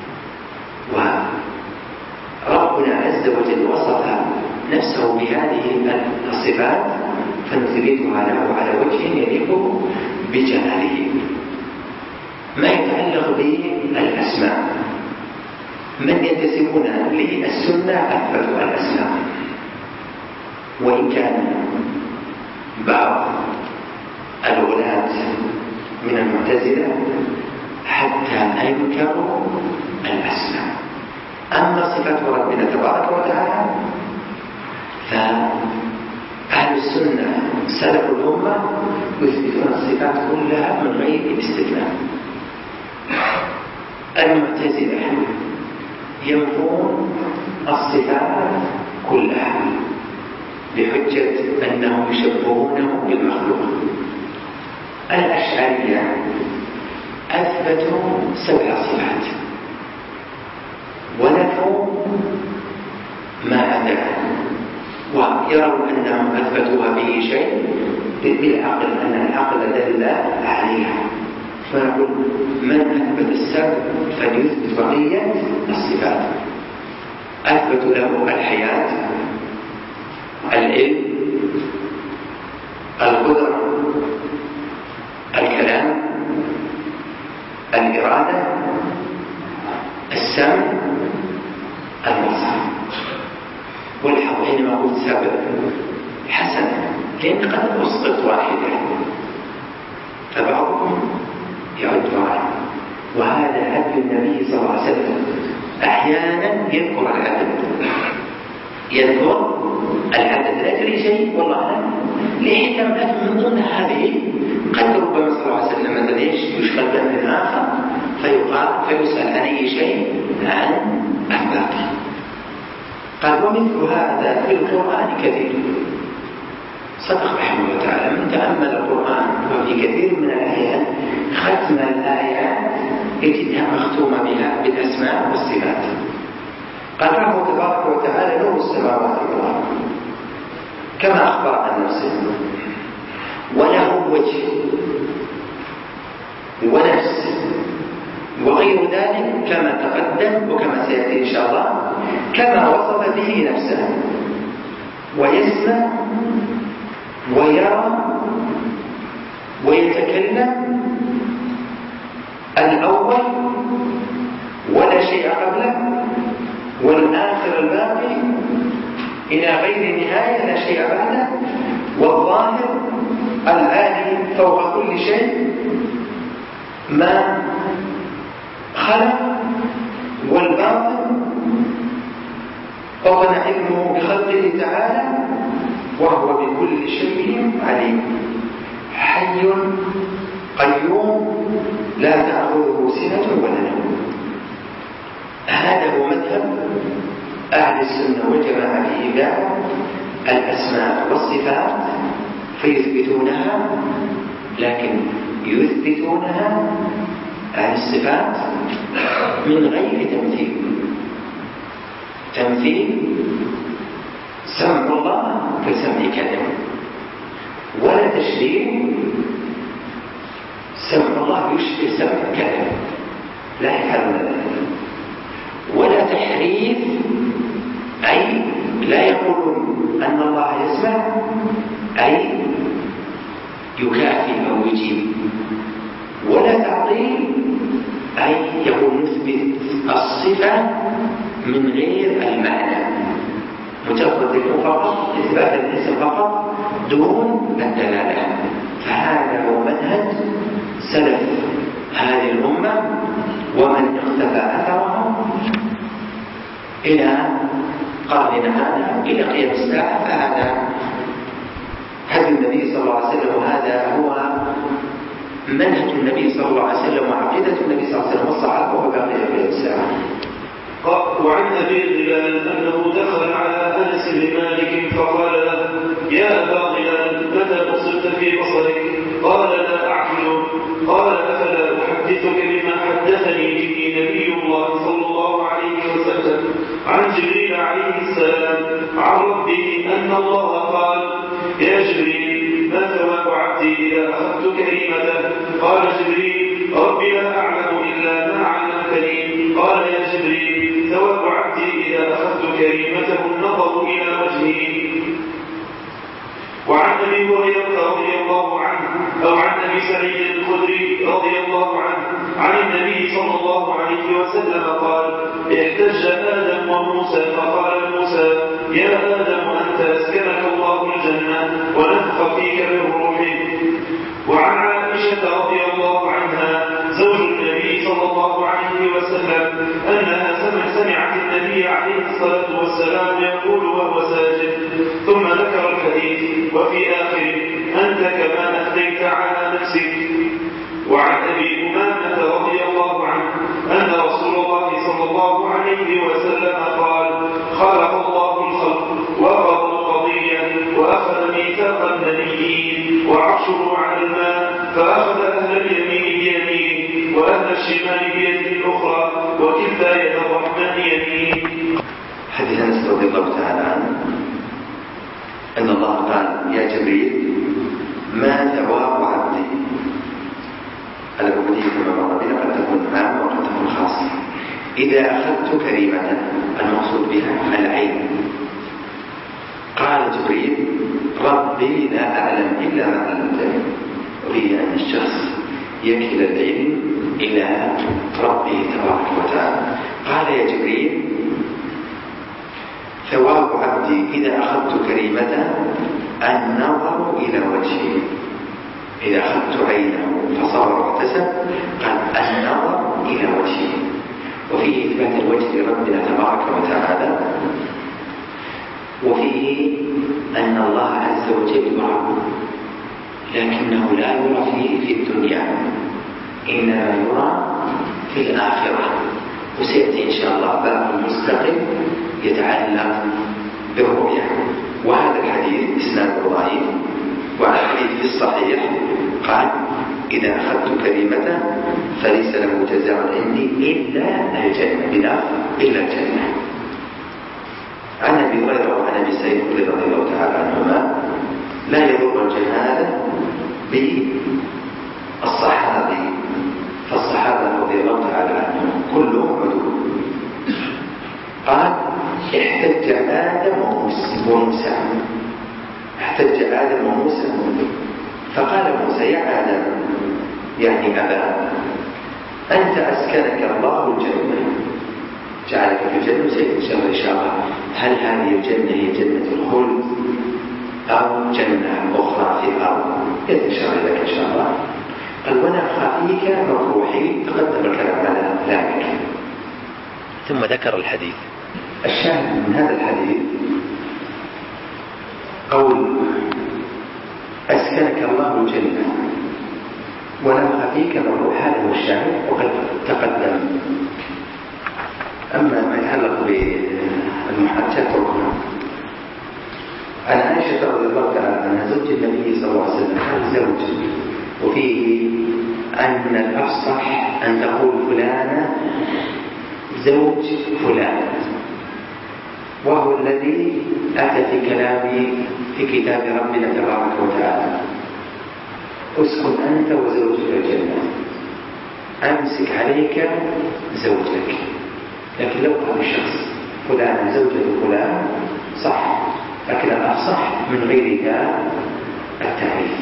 وربنا عز وجل وصف نفسه بهذه الصفات فنثبتها له على وجه يليق بجلاله. ما يتعلق بالأسماء، من ينتسبون للسنة أثبتوا الأسماء، وإن كان بعض الغلاة من المعتزلة حتى أنكروا الأسماء. أما صفات ربنا تبارك وتعالى فأهل السنة سلف الأمة يثبتون الصفات كلها من غير استثناء. المعتزلة ينفون الصفات كلها بحجة أنهم يشبهونه بالمخلوق. الأشعرية أثبتوا سبع صفات ونفوا ما عداه، ويرون أنهم أثبتوها به شيء بالعقل، أن العقل دل عليها. فنقول من أثبت السبب فليثبت بقية الصفات. أثبتوا له الحياة، العلم، القدرة، الكلام، الإرادة، السمع، البصر والحظ. حينما قلت سبب حسن لأن قد أسقط واحدة فبعضهم يعد واحد، وهذا هدي النبي صلى الله عليه وسلم. أحيانا يذكر العدد يذكر العدد لأجل شيء والله لحكم، لكن من ضمن هذه قد ربما صلى الله عليه وسلم مثلا يشغل من آخر فيقال فيسأل عن أي شيء عن أحبابه. قال ومثل هذا في القرآن كثير. صدق رحمه الله تعالى، من تأمل القرآن وفي كثير من الآيات ختم الآيات يجدها مختومة بها بالأسماء والصفات. قال رحمه تبارك وتعالى له السماوات والأرض كما أخبر عن نفسه، وله وجه ونفس وغير ذلك كما تقدم وكما سيأتي إن شاء الله، كما وصف به نفسه، ويسمع ويرى ويتكلم الأول ولا شيء قبله، والآخر الباقي إلى غير نهاية لا شيء بعده، والظاهر العالي فوق كل شيء ما خلق، والباطن بطن علمه بخلقه تعالى، وهو بكل شيء عليم، حي قيوم لا تأخذه سنة ولا نوم. هذا هو مذهب أهل السنة والجماعة في إبداع الأسماء والصفات، فيثبتونها، لكن يثبتونها عن الصفات من غير تمثيل. تمثيل سمع الله كسمع كلمة، ولا تشبيه سمع الله يشبه سمع كلمة، لا يفعلون ذلك. ولا تحريف، أي لا يقولون أن الله يسمع أي يكافئ أو يجيب. ولا تعطيل، أي يقول نثبت الصفة من غير المعنى، مجرد يكون فقط إثبات الاسم فقط دون الدلالة. فهذا هو منهج سلف هذه الأمة، ومن اقتفى أثرهم إلى قرننا هذا إلى قيام الساعة، فهذا هدي النبي صلى الله عليه وسلم، وهذا هو منهج النبي صلى الله عليه وسلم وعقيدة النبي صلى الله عليه وسلم والصحابة وباقي إلى قيام الساعة. وعن أبي غلال أنه دخل على أنس بن مالك فقال له: يا أبا غلال، متى بصرت في بصرك؟ قال: لا أعقل. قال: أفلا أحدثك بما حدثني به نبي الله صلى الله عليه وسلم عن جبريل عليه السلام عن ربه أن الله قال: يا جبريل، ما ثواب عبدي إذا أخذت كريمته؟ قال جبريل: ربي لا أعلم إلا ما علمتني. قال: يا جبريل، ثواب عبدي إذا أخذت كريمته النظر إلى وجهه. وعن أبي هريرة رضي الله عنه أو عن أبي سعيد الخدري رضي الله عنه عن النبي صلى الله عليه وسلم قال: احتج آدم وموسى فقال موسى: يا آدم، أنت أسكنك الله الجنة ونفخ فيك من روحه. وعن عائشة رضي الله عنها زوج النبي صلى الله عليه وسلم أنها سمعت النبي عليه الصلاة والسلام يقول وهو ساجد، ثم ذكر الحديث وفي آخره: أنت كما أثنيت على نفسك. وعن أبي أمامة رضي الله عنه أن رسول الله صلى الله عليه وسلم قال: خلق الله الخلق وقضى القضية وأخذ ميثاق النبيين وعرشه على الماء، فأخذ أهل اليمين بيمينه وأهل الشمال بيده الأخرى، وكلتا يد الرحمن يمين. حديث أنس رضي الله تعالى عنه أن الله قال: يا جبريل، ما ثواب عبدي؟ العبودية كما مر بنا قد تكون عامة وقد تكون خاصة. إذا أخذت كريمة، المقصود بها العين. قال جبريل: ربي لا أعلم إلا ما علمتني، وهي أن الشخص يكل العلم إلى ربه تبارك وتعالى. قال: يا جبريل، ثواب عبدي إذا أخذت كريمته النظر إلى وجهه. إذا أخذت عينه فصبر واحتسب، قال: النظر إلى وجهه. وفيه إثبات الوجه لربنا تبارك وتعالى، وفيه أن الله عز وجل يرى، لكنه لا يرى فيه في الدنيا، إنما يرى في الآخرة. وسيأتي إن شاء الله باب مستقل يتعلق بالرؤية. وهذا الحديث إسناده ضعيف، وعلى الحديث في الصحيح قال: إذا أخذت كلمته فليس له جزاء عندي إلا الجنة، بلا إلا الجنة. عن أبي هريرة وعن أبي سعيد رضي الله تعالى عنهما: لا يضر الجهالة بالصحابي، فالصحابة رضي الله تعالى عنهم قال احتج آدم وموسى، احتج آدم وموسى، فقال موسى يا آدم يعني أبا أنت أسكنك الله الجنة، جعلك في الجنة، سيتشمل إن شاء الله هل هذه الجنة هي جنة الخلد أو جنة أخرى في الأرض يتشمل لك إن شاء الله. قال ونفخ فيك من روحي، تقدم الكلام على ذلك. ثم ذكر الحديث. الشاهد من هذا الحديث قول أسكنك الله الجنة ونفخ فيك من روح، هذا هو الشاهد وقد تقدم. أما ما يتعلق بالمحاجات ركنا، عن عائشة رضي الله تعالى عنها زوج النبي صلى الله عليه وسلم هذا زوج، وفيه أن الأفصح أن تقول فلانة زوج فلان، وهو الذي أتى في كلامي في كتاب ربنا تبارك وتعالى اسكن أنت وزوجك الجنة، أمسك عليك زوجك. لكن لو قال الشخص فلان زوجة فلان صح، لكن الأصح من غير ذا التعريف.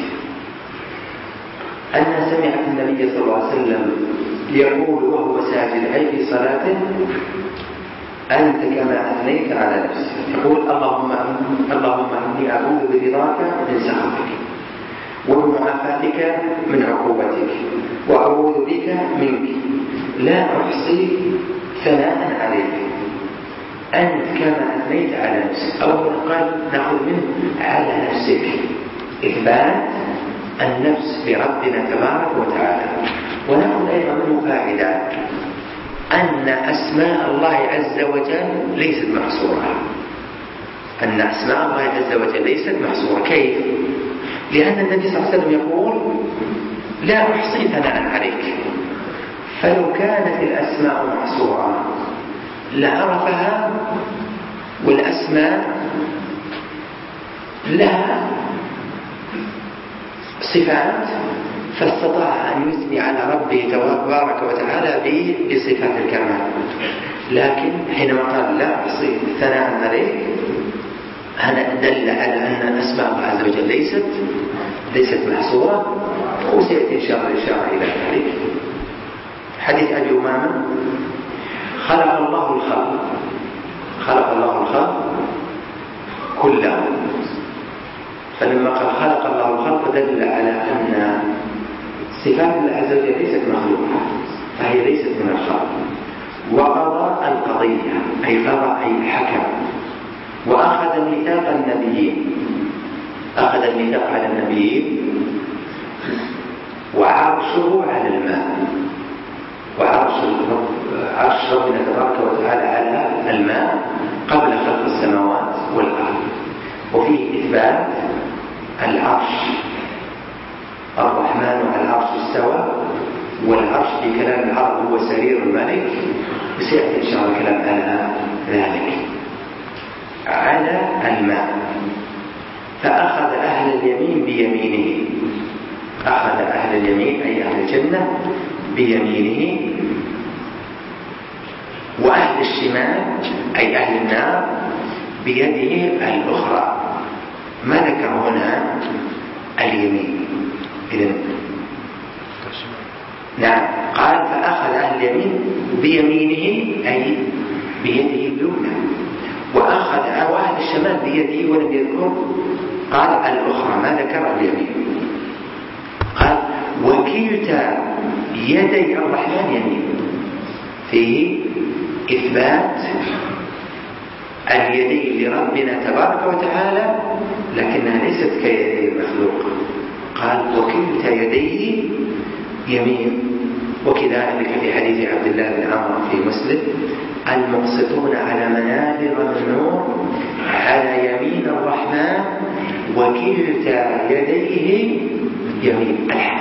أن سمعت النبي صلى الله عليه وسلم يقول وهو ساجد أي في صلاته أنت كما أثنيت على نفسك، يقول اللهم اللهم إني أعوذ برضاك من سخطك ومعافاتك من عقوبتك وأعوذ بك منك لا أحصي ثناء عليك أنت كما أثنيت على نفسك. أولا قال نأخذ منه على نفسك، إثبات النفس بربنا تبارك وتعالى. ونأخذ أيضا منه فائدة أن أسماء الله عز وجل ليست محصورة، أن أسماء الله عز وجل ليست محصورة. كيف؟ لأن النبي صلى الله عليه وسلم يقول لا أحصي ثناء عليك، فلو كانت الأسماء محصورة لعرفها، والأسماء لها صفات فاستطاع أن يثني على ربه تبارك وتعالى بصفات الكمال. لكن حينما قال لا أحصي ثناء عليك هذا دل على أن أسماء الله عز وجل ليست ليست محصورة، وسيأتي إن شاء الله إشارة إلى ذلك. حديث أبي أمامة خلق الله الخلق خلق الله الخلق كله، فلما قال خلق الله الخلق دل على أن صفات الله عز وجل ليست مخلوقة، فهي ليست من الخلق. وقضى القضية أي قضى أي حكم، وأخذ ميثاق النبيين أخذ الميثاق على النبيين، وعرشه على الماء، وعرش عرش ربنا تبارك وتعالى على الماء قبل خلق السماوات والأرض. وفيه إثبات العرش، الرحمن على العرش استوى، والعرش في كلام العرب هو سرير الملك، وسيأتي إن شاء الله كلام على ذلك. على الماء، فأخذ أهل اليمين بيمينه، أخذ أهل اليمين أي أهل الجنة بيمينه، وأهل الشمال أي أهل النار بيده الأخرى. ما ذكر هنا اليمين، إذن نعم قال فأخذ أهل اليمين بيمينه أي بيده اليمنى، وأخذ أهل الشمال بيده ولم يذكر قال الأخرى، ما ذكر اليمين. قال وكلتا يدي الرحمن يمين، فيه إثبات اليدين لربنا تبارك وتعالى لكنها ليست كيدي المخلوق. قال وكلتا يديه يمين. وكذلك في حديث عبد الله بن عمرو في مسلم المقسطون على منابر من نور على يمين الرحمن وكلتا يديه يمين.